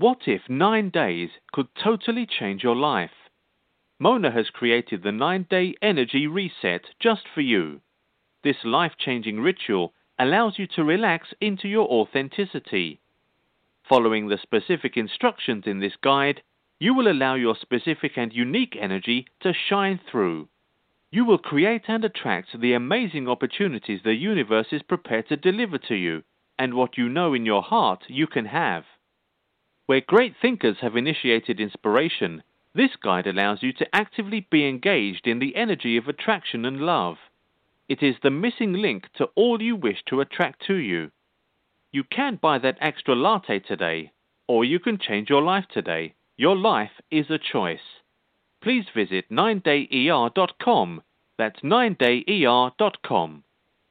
What if 9 days could totally change your life? Mona has created the 9-day energy reset just for you. This life-changing ritual allows you to relax into your authenticity. Following the specific instructions in this guide, you will allow your specific and unique energy to shine through. You will create and attract the amazing opportunities the universe is prepared to deliver to you, and what you know in your heart you can have. Where great thinkers have initiated inspiration, this guide allows you to actively be engaged in the energy of attraction and love. It is the missing link to all you wish to attract to you. You can buy that extra latte today, or you can change your life today. Your life is a choice. Please visit 9dayer.com. That's 9dayer.com.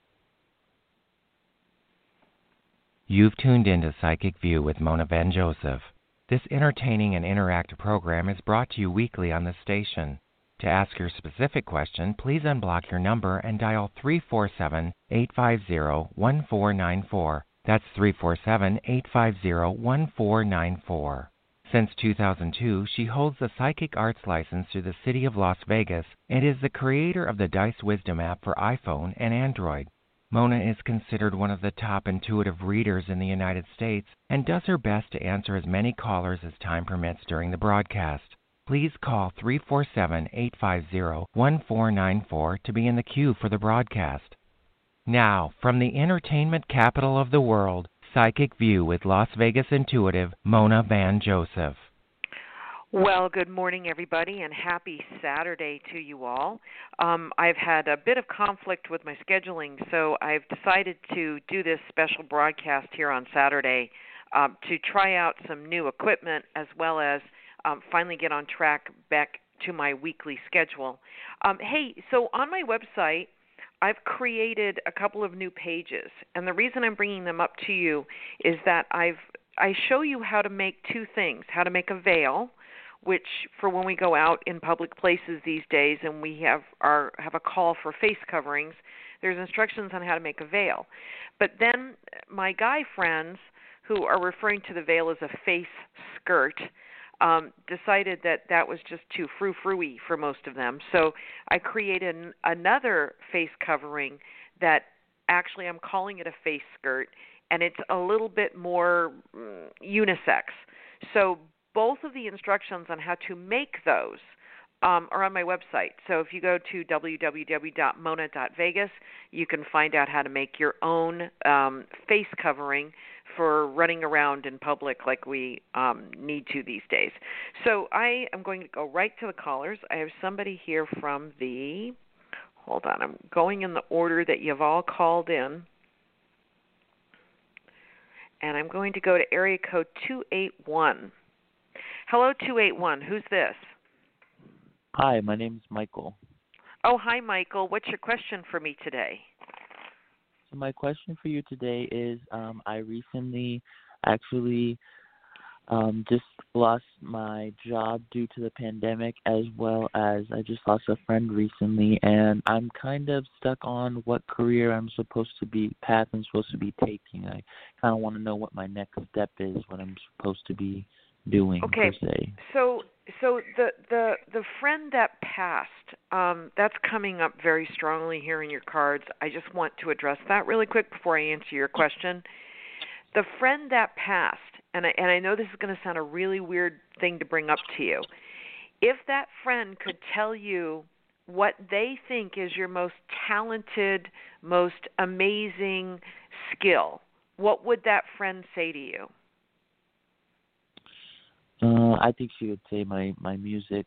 You've tuned into Psychic View with Mona Van Joseph. This entertaining and interactive program is brought to you weekly on the station. To ask your specific question, please unblock your number and dial 347-850-1494. That's 347-850-1494. Since 2002, she holds the Psychic Arts license through the City of Las Vegas and is the creator of the Dice Wisdom app for iPhone and Android. Mona is considered one of the top intuitive readers in the United States and does her best to answer as many callers as time permits during the broadcast. Please call 347-850-1494 to be in the queue for the broadcast. Now, from the entertainment capital of the world, Psychic View with Las Vegas intuitive Mona Van Joseph. Well, good morning, everybody, and happy Saturday to you all. I've had a bit of conflict with my scheduling, so I've decided to do this special broadcast here on Saturday to try out some new equipment as well as finally get on track back to my weekly schedule. Hey, so on my website, I've created a couple of new pages, and the reason I'm bringing them up to you is that I show you how to make two things, how to make a veil, which for when we go out in public places these days and we have a call for face coverings, there's instructions on how to make a veil. But then my guy friends who are referring to the veil as a face skirt decided that was just too frou-frou-y for most of them. So I created another face covering that actually I'm calling it a face skirt, and it's a little bit more unisex. So both of the instructions on how to make those are on my website. So if you go to www.mona.vegas, you can find out how to make your own face covering for running around in public like we need to these days. So I am going to go right to the callers. I have somebody here from hold on, I'm going in the order that you've all called in. And I'm going to go to area code 281. Hello, 281. Who's this? Hi, my name is Michael. Oh, hi, Michael. What's your question for me today? So my question for you today is I recently actually just lost my job due to the pandemic, as well as I just lost a friend recently, and I'm kind of stuck on what career I'm supposed to be taking. I kind of want to know what my next step is, what I'm supposed to be doing, per se. So the friend that passed, that's coming up very strongly here in your cards. I just want to address that really quick before I answer your question. The friend that passed, and I know this is going to sound a really weird thing to bring up to you. If that friend could tell you what they think is your most talented, most amazing skill, what would that friend say to you? I think she would say my music.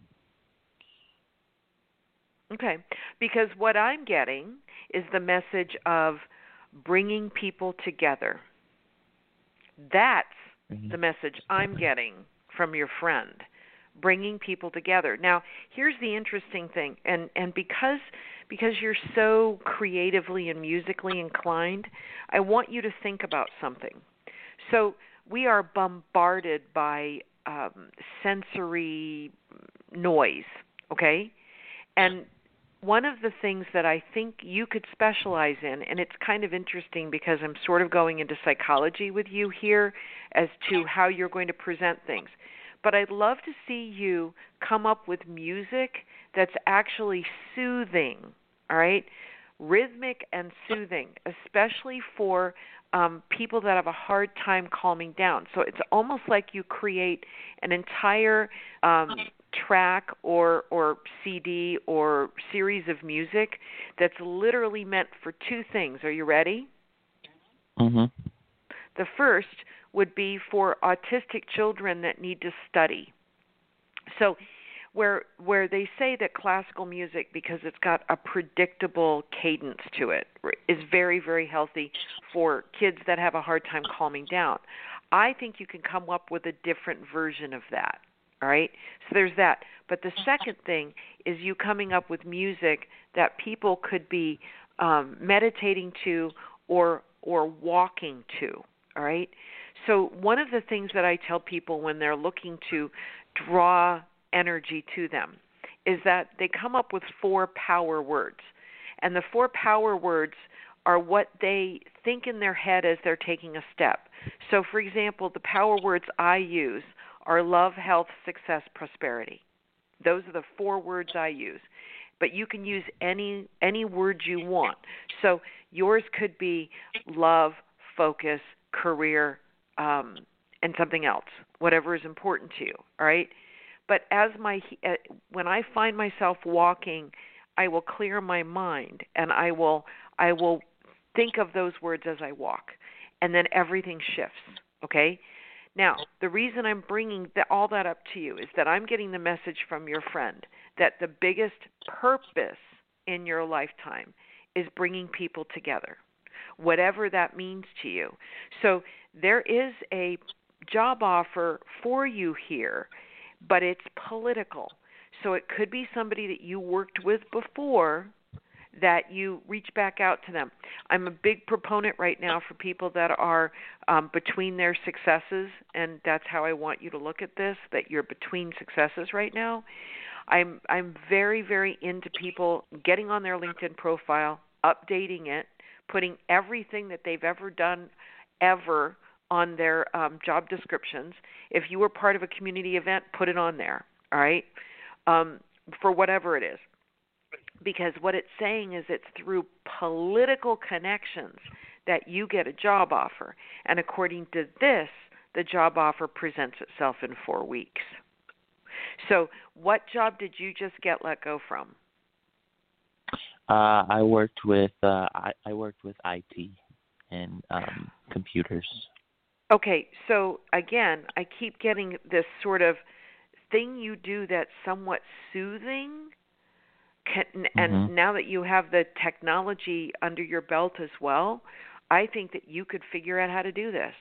Okay, because what I'm getting is the message of bringing people together. That's the message I'm getting from your friend, bringing people together. Now, here's the interesting thing, and because you're so creatively and musically inclined, I want you to think about something. So we are bombarded by sensory noise, okay? And one of the things that I think you could specialize in, and it's kind of interesting because I'm sort of going into psychology with you here as to how you're going to present things. But I'd love to see you come up with music that's actually soothing, all right? Rhythmic and soothing, especially for people that have a hard time calming down. So it's almost like you create an entire track or CD or series of music that's literally meant for two things. Are you ready? Mm-hmm. The first would be for autistic children that need to study. So where they say that classical music, because it's got a predictable cadence to it, is very, very healthy for kids that have a hard time calming down. I think you can come up with a different version of that, all right? So there's that. But the second thing is you coming up with music that people could be meditating to or walking to, all right? So one of the things that I tell people when they're looking to draw energy to them is that they come up with 4 power words. And the 4 power words are what they think in their head as they're taking a step. So, for example, the power words I use are love, health, success, prosperity. Those are the 4 words I use. But you can use any words you want. So yours could be love, focus, career, and something else, whatever is important to you, all right? But when I find myself walking, I will clear my mind, and I will think of those words as I walk, and then everything shifts, okay? Now, the reason I'm bringing all that up to you is that I'm getting the message from your friend that the biggest purpose in your lifetime is bringing people together, whatever that means to you. So there is a job offer for you here, but it's political. So it could be somebody that you worked with before that you reach back out to them. I'm a big proponent right now for people that are between their successes, and that's how I want you to look at this, that you're between successes right now. I'm very, very into people getting on their LinkedIn profile, updating it, putting everything that they've ever done ever on their job descriptions. If you were part of a community event, put it on there, all right, for whatever it is. Because what it's saying is it's through political connections that you get a job offer. And according to this, the job offer presents itself in 4 weeks. So what job did you just get let go from? I worked with IT and computers. Okay, so again, I keep getting this sort of thing you do that's somewhat soothing, and now that you have the technology under your belt as well, I think that you could figure out how to do this.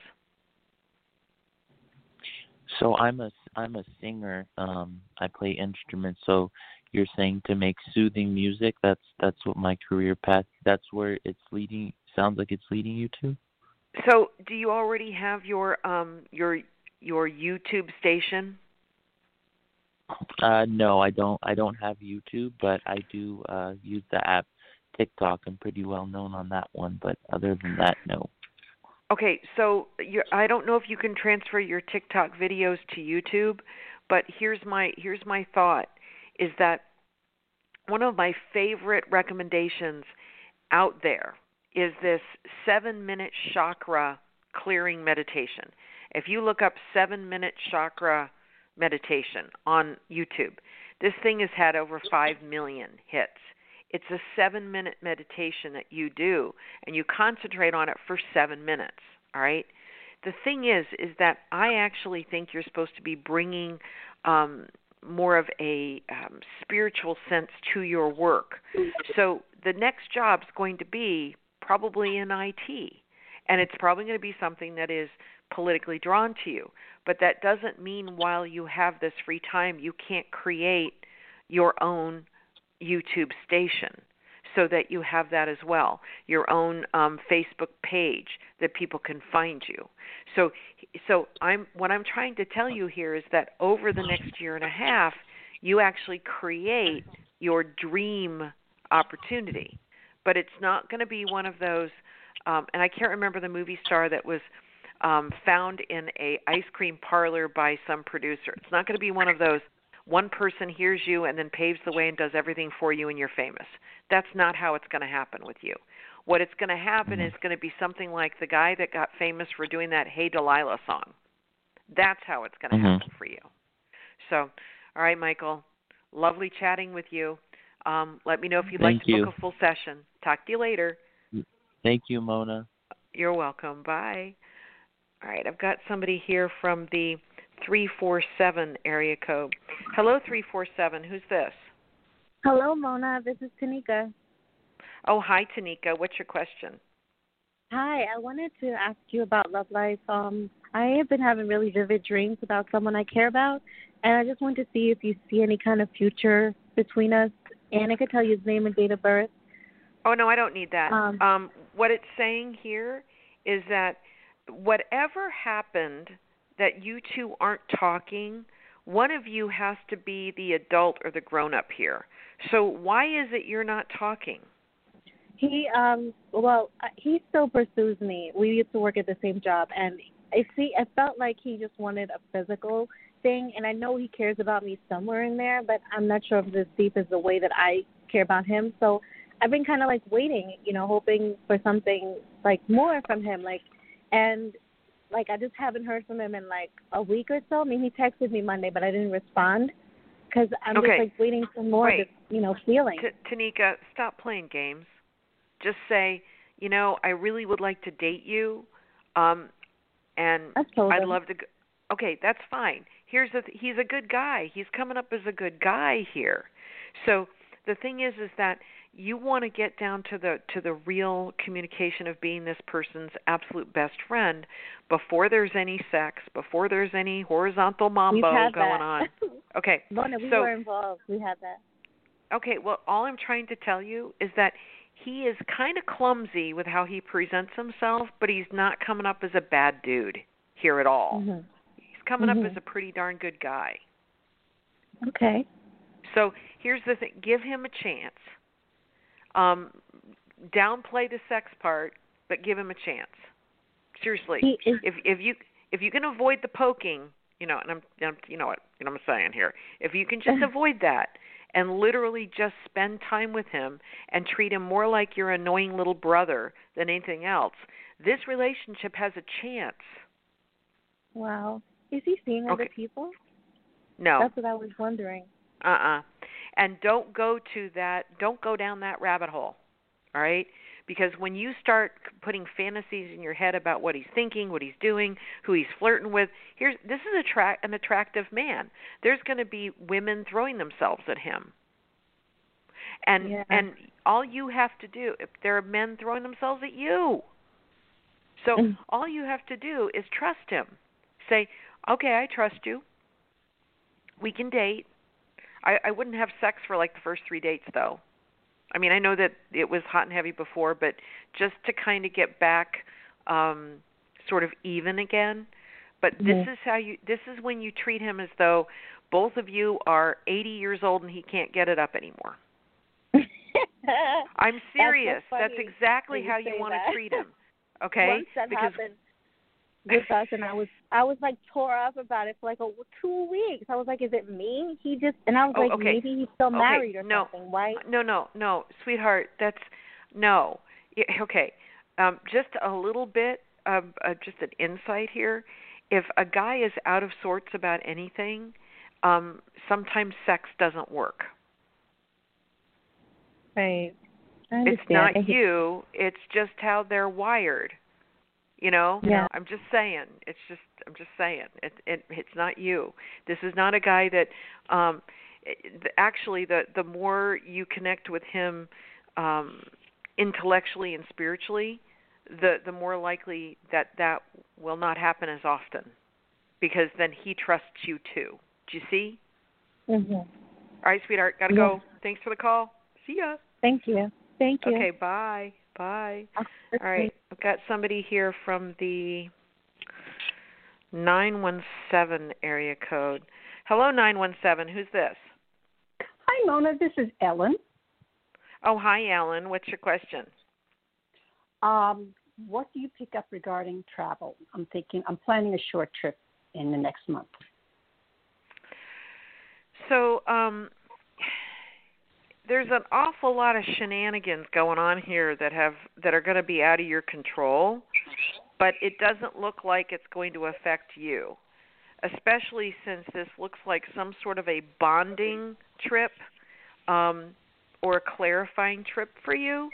So I'm a singer. I play instruments. So you're saying to make soothing music. That's what my career path. That's where it's leading. Sounds like it's leading you to. So do you already have your YouTube station? No, I don't. I don't have YouTube, but I do use the app TikTok. I'm pretty well known on that one, but other than that, no. Okay, so I don't know if you can transfer your TikTok videos to YouTube, but here's my thought, is that one of my favorite recommendations out there is this 7-minute chakra clearing meditation. If you look up 7-minute chakra meditation on YouTube, this thing has had over 5 million hits. It's a 7-minute meditation that you do, and you concentrate on it for 7 minutes, all right? The thing is that I actually think you're supposed to be bringing more of a spiritual sense to your work. So the next job's going to be probably in IT, and it's probably going to be something that is politically drawn to you. But that doesn't mean while you have this free time, you can't create your own YouTube station so that you have that as well, your own Facebook page that people can find you. So what I'm trying to tell you here is that over the next year and a half, you actually create your dream opportunity. But it's not going to be one of those, and I can't remember the movie star that was found in a ice cream parlor by some producer. It's not going to be one of those, one person hears you and then paves the way and does everything for you and you're famous. That's not how it's going to happen with you. What it's going to happen is going to be something like the guy that got famous for doing that Hey Delilah song. That's how it's going to happen for you. So, all right, Michael, lovely chatting with you. Let me know if you'd like to book a full session. Talk to you later. Thank you, Mona. You're welcome. Bye. All right, I've got somebody here from the 347 area code. Hello, 347. Who's this? Hello, Mona. This is Tanika. Oh, hi, Tanika. What's your question? Hi, I wanted to ask you about love life. I have been having really vivid dreams about someone I care about, and I just want to see if you see any kind of future between us. And I could tell you his name and date of birth. Oh, no, I don't need that. What it's saying here is that whatever happened that you two aren't talking, one of you has to be the adult or the grown-up here. So why is it you're not talking? He still pursues me. We used to work at the same job, and I felt like he just wanted a physical thing, and I know he cares about me somewhere in there, but I'm not sure if this deep is the way that I care about him. So I've been kind of like waiting, hoping for something like more from him, and I just haven't heard from him in like a week or so. I mean, he texted me Monday, but I didn't respond because I'm just like waiting for more of this, feeling. Tanika, stop playing games. Just say, I really would like to date you, and I'd love to. Okay, that's fine. He's a good guy. He's coming up as a good guy here. So the thing is that you want to get down to the real communication of being this person's absolute best friend before there's any sex, before there's any horizontal mambo going on. Okay. Mona, we were involved. We had that. Okay, well, all I'm trying to tell you is that he is kind of clumsy with how he presents himself, but he's not coming up as a bad dude here at all. Mm-hmm. He's coming up as a pretty darn good guy. Okay. So here's the thing. Give him a chance. Downplay the sex part, but give him a chance. Seriously. If you can avoid the poking, and I'm saying here, if you can just avoid that and literally just spend time with him and treat him more like your annoying little brother than anything else, this relationship has a chance. Wow. Is he seeing other people? No. That's what I was wondering. And don't go down that rabbit hole, all right? Because when you start putting fantasies in your head about what he's thinking, what he's doing, who he's flirting with, this is an attractive man. There's going to be women throwing themselves at him. And all you have to do, if there are men throwing themselves at you, so all you have to do is trust him. Say, okay, I trust you. We can date. I wouldn't have sex for like the first 3 dates, though. I mean, I know that it was hot and heavy before, but just to kind of get back sort of even again. But this is when you treat him as though both of you are 80 years old and he can't get it up anymore. I'm serious. That's exactly how you want to treat him. Okay? Once that happened with us, and I was like tore up about it for like 2 weeks. I was like, is it me? And I was like, maybe he's still married or something, right? No, sweetheart, no. Okay, just a little bit of just an insight here. If a guy is out of sorts about anything, sometimes sex doesn't work. Right. It's not you. It's just how they're wired. Yeah. I'm just saying. I'm just saying. It's not you. This is not a guy that. Actually, the more you connect with him, intellectually and spiritually, the more likely that will not happen as often, because then he trusts you too. Do you see? Mhm. All right, sweetheart. Gotta go. Thanks for the call. See ya. Thank you. Okay. Bye. All right, I've got somebody here from the 917 area code. Hello, 917. Who's this? Hi, Mona. This is Ellen. Oh, hi, Alan. What's your question? What do you pick up regarding travel? I'm planning a short trip in the next month. So, there's an awful lot of shenanigans going on here that are going to be out of your control, but it doesn't look like it's going to affect you, especially since this looks like some sort of a bonding trip or a clarifying trip for you.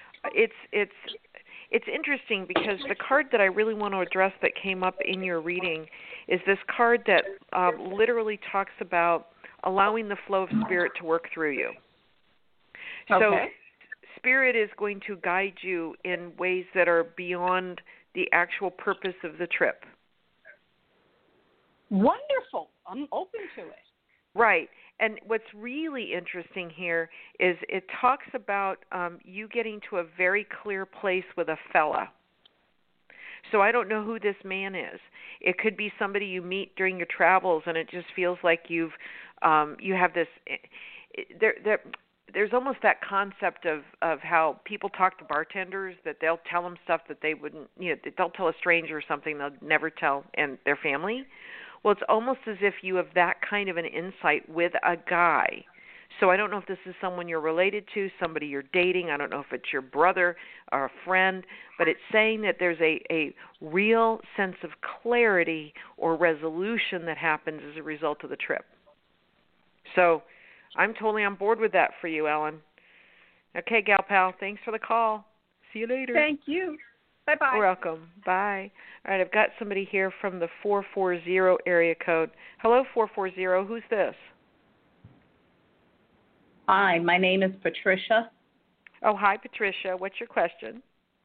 It's interesting because the card that I really want to address that came up in your reading is this card that literally talks about allowing the flow of spirit to work through you. Okay. So spirit is going to guide you in ways that are beyond the actual purpose of the trip. Wonderful. I'm open to it. Right. And what's really interesting here is it talks about you getting to a very clear place with a fella. So I don't know who this man is. It could be somebody you meet during your travels, and it just feels like you have this. There's almost that concept of how people talk to bartenders, that they'll tell them stuff that they wouldn't, they'll tell a stranger something they'll never tell and their family. Well, it's almost as if you have that kind of an insight with a guy. So I don't know if this is someone you're related to, somebody you're dating. I don't know if it's your brother or a friend, but it's saying that there's a real sense of clarity or resolution that happens as a result of the trip. So I'm totally on board with that for you, Ellen. Okay, gal pal, thanks for the call. See you later. Thank you. Bye-bye. You're welcome. Bye. All right, I've got somebody here from the 440 area code. Hello, 440. Who's this? Hi, my name is Patricia. Oh, hi, Patricia. What's your question?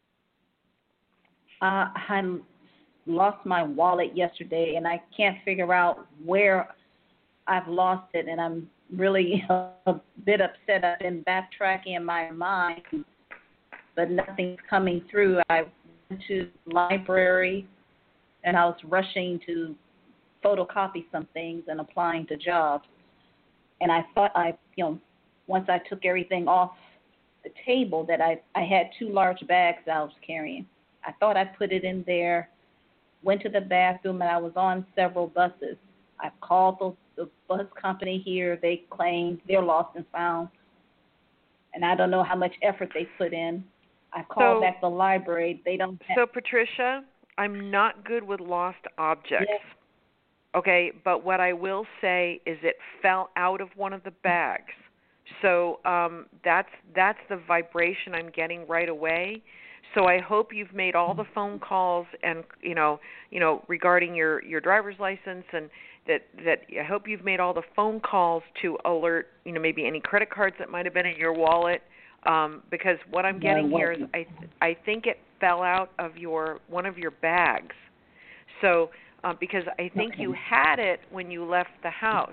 I lost my wallet yesterday, and I can't figure out where I've lost it, and I'm really a bit upset. I've been backtracking in my mind, but nothing's coming through. I went to the library, and I was rushing to photocopy some things and applying to jobs, and I thought once I took everything off the table, that I had 2 large bags I was carrying. I thought I put it in there, went to the bathroom, and I was on several buses. I called the bus company here. They claim they're lost and found, and I don't know how much effort they put in. I called back the library. They don't have... So, Patricia, I'm not good with lost objects. Yes. Okay, but what I will say is it fell out of one of the bags. So that's the vibration I'm getting right away. So I hope you've made all the phone calls and regarding your driver's license, and that I hope you've made all the phone calls to alert maybe any credit cards that might have been in your wallet, because what I'm getting here is I think it fell out of one of your bags. So because I think you had it when you left the house.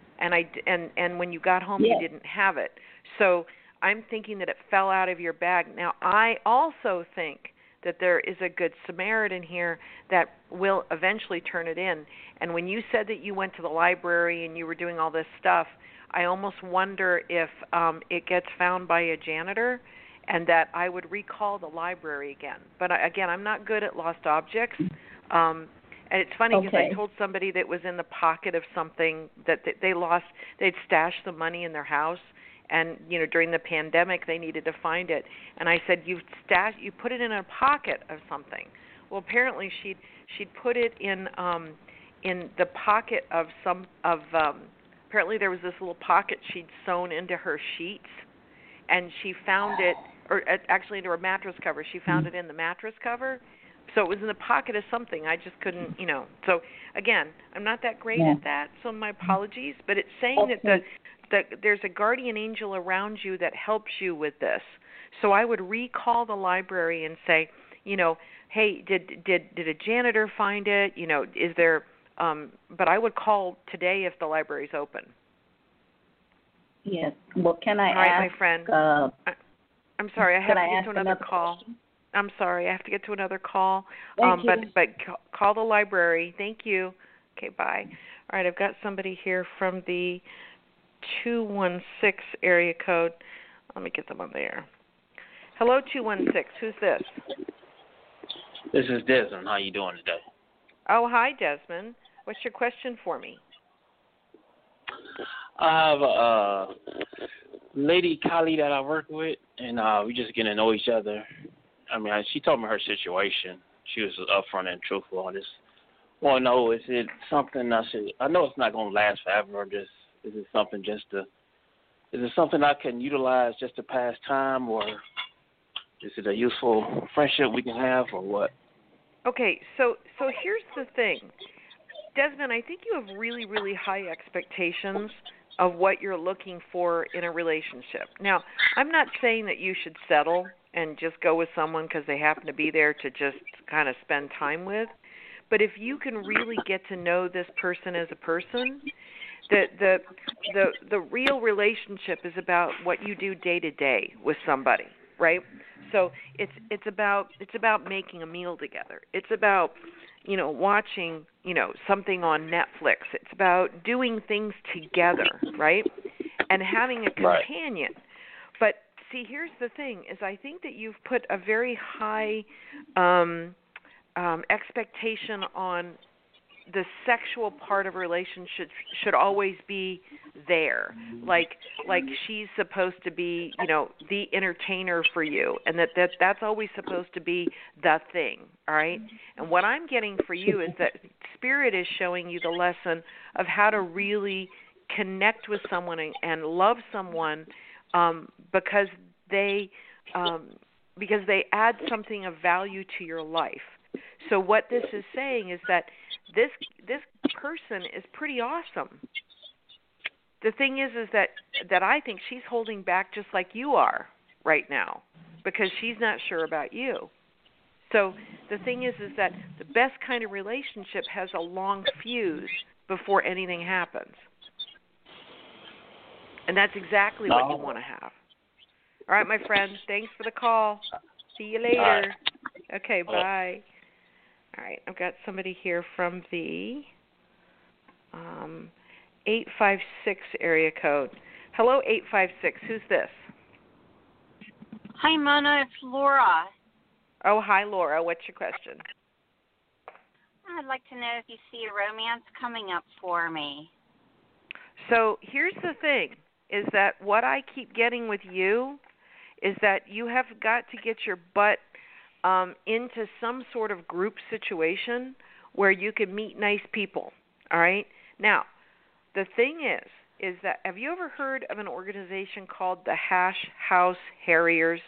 And when you got home, you didn't have it. So I'm thinking that it fell out of your bag. Now, I also think that there is a good Samaritan here that will eventually turn it in. And when you said that you went to the library and you were doing all this stuff, I almost wonder if it gets found by a janitor, and that I would recall the library again. But again, I'm not good at lost objects. And it's funny because I told somebody that was in the pocket of something that they lost. They'd stashed the money in their house, and during the pandemic they needed to find it. And I said, you put it in a pocket of something. Well, apparently she'd put it in the pocket of apparently there was this little pocket she'd sewn into her sheets, and she found it, or actually into her mattress cover. She found it in the mattress cover. So it was in the pocket of something. I just couldn't, So, again, I'm not that great at that, so my apologies. But it's saying that there's a guardian angel around you that helps you with this. So I would recall the library and say, hey, did a janitor find it? Is there but I would call today if the library's open. Yes. Well, can I ask? All right, my friend. I'm sorry, I have to get to another call. Question? I'm sorry, I have to get to another call. Thank you. But call the library. Thank you. Okay, bye. All right, I've got somebody here from the 216 area code. Let me get them on there. Hello, 216. Who's this? This is Desmond. How you doing today? Oh, hi, Desmond. What's your question for me? I have a lady colleague that I work with, and we just getting to know each other. I mean, she told me her situation. She was upfront and truthful. I just want to know, is it something I know it's not going to last forever, or is it something is it something I can utilize just to pass time, or is it a useful friendship we can have, or what? Okay, so here's the thing. Desmond, I think you have really, really high expectations of what you're looking for in a relationship. Now, I'm not saying that you should settle and just go with someone because they happen to be there to just kind of spend time with. But if you can really get to know this person as a person, the real relationship is about what you do day to day with somebody, right? So it's about making a meal together. It's about watching something on Netflix. It's about doing things together, right? And having a companion. Right. But see, here's the thing: is I think that you've put a very high expectation on the sexual part of a relationship should always be there. Like she's supposed to be, the entertainer for you, and that's always supposed to be the thing, all right? And what I'm getting for you is that Spirit is showing you the lesson of how to really connect with someone and love someone because they add something of value to your life. So what this is saying is that this person is pretty awesome. The thing is that I think she's holding back just like you are right now because she's not sure about you. So the thing is that the best kind of relationship has a long fuse before anything happens. And that's exactly what you want to have. All right, my friend. Thanks for the call. See you later. Okay, bye. All right, I've got somebody here from the 856 area code. Hello, 856. Who's this? Hi, Mona. It's Laura. Oh, hi, Laura. What's your question? I'd like to know if you see a romance coming up for me. So here's the thing, is that what I keep getting with you is that you have got to get your butt into some sort of group situation where you can meet nice people, all right? Now, the thing is that have you ever heard of an organization called the Hash House Harriers?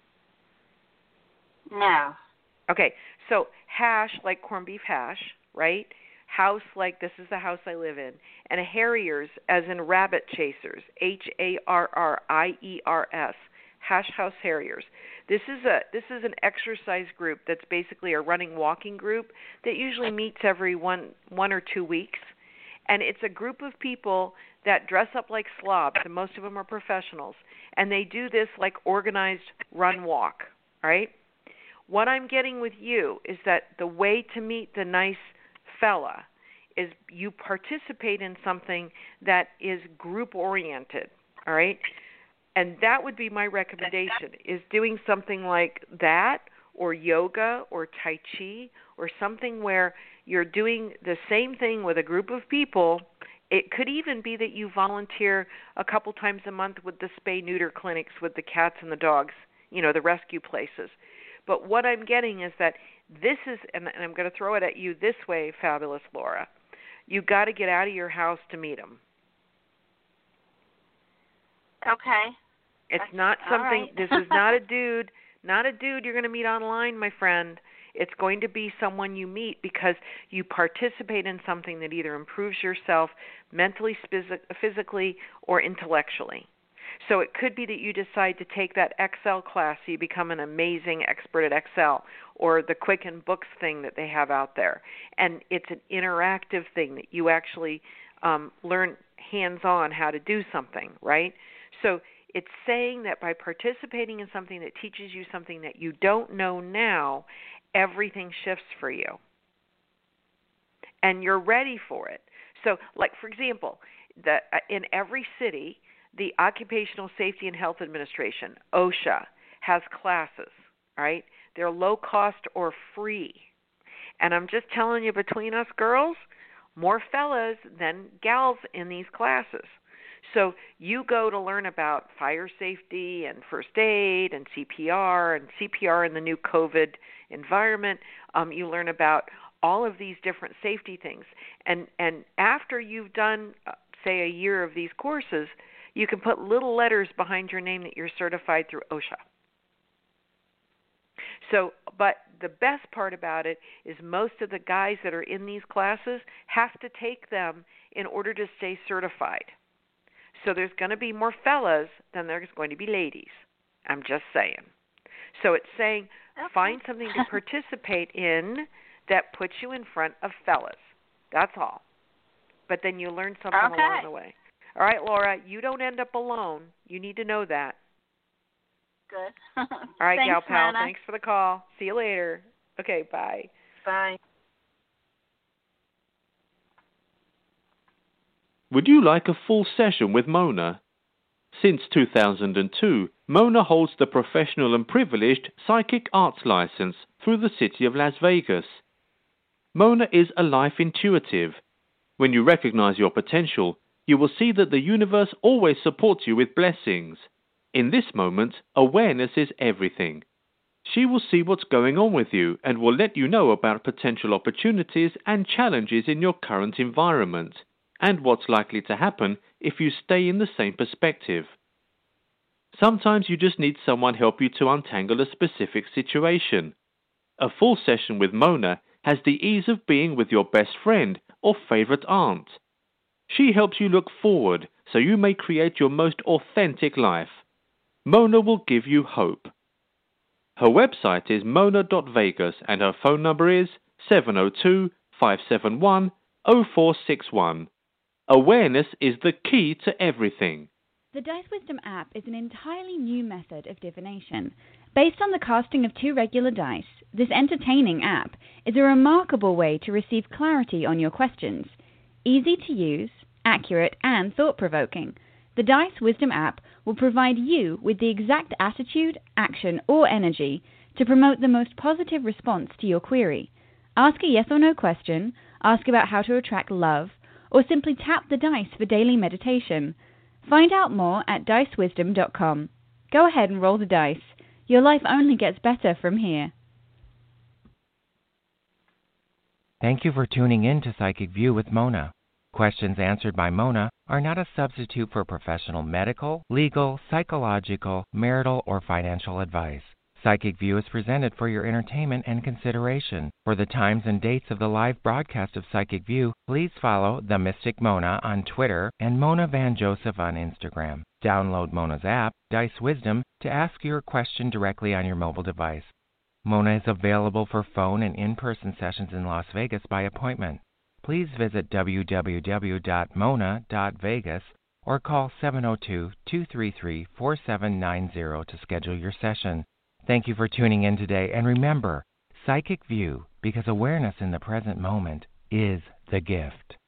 No. Okay, so hash like corned beef hash, right? House like this is the house I live in, and a Harriers as in rabbit chasers, Harriers, Hash House Harriers. This is an exercise group that's basically a running walking group that usually meets every one or 2 weeks, and it's a group of people that dress up like slobs, and most of them are professionals, and they do this like organized run walk, all right? What I'm getting with you is that the way to meet the nice fella is you participate in something that is group oriented, all right? And that would be my recommendation, is doing something like that or yoga or Tai Chi or something where you're doing the same thing with a group of people. It could even be that you volunteer a couple times a month with the spay-neuter clinics with the cats and the dogs, the rescue places. But what I'm getting is that this is, and I'm going to throw it at you this way, fabulous Laura, you got to get out of your house to meet them. Okay. It's not something, right. This is not a dude you're going to meet online, my friend. It's going to be someone you meet because you participate in something that either improves yourself mentally, physically, or intellectually. So it could be that you decide to take that Excel class so you become an amazing expert at Excel, or the Quicken Books thing that they have out there. And it's an interactive thing that you actually learn hands-on how to do something, right? So it's saying that by participating in something that teaches you something that you don't know now, everything shifts for you. And you're ready for it. So, like, for example, in every city, the Occupational Safety and Health Administration, OSHA, has classes, right? They're low cost or free. And I'm just telling you, between us girls, more fellas than gals in these classes. So you go to learn about fire safety and first aid and CPR in the new COVID environment. You learn about all of these different safety things. And after you've done, say, a year of these courses, you can put little letters behind your name that you're certified through OSHA. So, but the best part about it is most of the guys that are in these classes have to take them in order to stay certified. So there's going to be more fellas than there's going to be ladies. I'm just saying. So it's saying find something to participate in that puts you in front of fellas. That's all. But then you learn something along the way. All right, Laura, you don't end up alone. You need to know that. Good. All right, Thanks, gal pal. Mona. Thanks for the call. See you later. Okay, bye. Bye. Would you like a full session with Mona? Since 2002, Mona holds the professional and privileged psychic arts license through the city of Las Vegas. Mona is a life intuitive. When you recognize your potential, you will see that the universe always supports you with blessings. In this moment, awareness is everything. She will see what's going on with you and will let you know about potential opportunities and challenges in your current environment, and what's likely to happen if you stay in the same perspective. Sometimes you just need someone help you to untangle a specific situation. A full session with Mona has the ease of being with your best friend or favorite aunt. She helps you look forward so you may create your most authentic life. Mona will give you hope. Her website is mona.vegas and her phone number is 702-571-0461. Awareness is the key to everything. The Dice Wisdom app is an entirely new method of divination. Based on the casting of 2 regular dice, this entertaining app is a remarkable way to receive clarity on your questions. Easy to use, accurate, and thought-provoking, the Dice Wisdom app will provide you with the exact attitude, action, or energy to promote the most positive response to your query. Ask a yes or no question, ask about how to attract love, or simply tap the dice for daily meditation. Find out more at dicewisdom.com. Go ahead and roll the dice. Your life only gets better from here. Thank you for tuning in to Psychic View with Mona. Questions answered by Mona are not a substitute for professional medical, legal, psychological, marital, or financial advice. Psychic View is presented for your entertainment and consideration. For the times and dates of the live broadcast of Psychic View, please follow The Mystic Mona on Twitter and Mona Van Joseph on Instagram. Download Mona's app, Dice Wisdom, to ask your question directly on your mobile device. Mona is available for phone and in-person sessions in Las Vegas by appointment. Please visit www.mona.vegas or call 702-233-4790 to schedule your session. Thank you for tuning in today, and remember, Psychic View, because awareness in the present moment is the gift.